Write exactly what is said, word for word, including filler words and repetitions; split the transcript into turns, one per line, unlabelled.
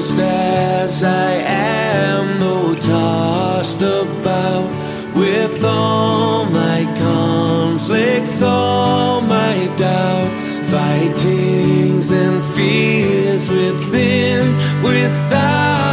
just as I am, though tossed about with all my conflicts, all my doubts, fightings and fears within, without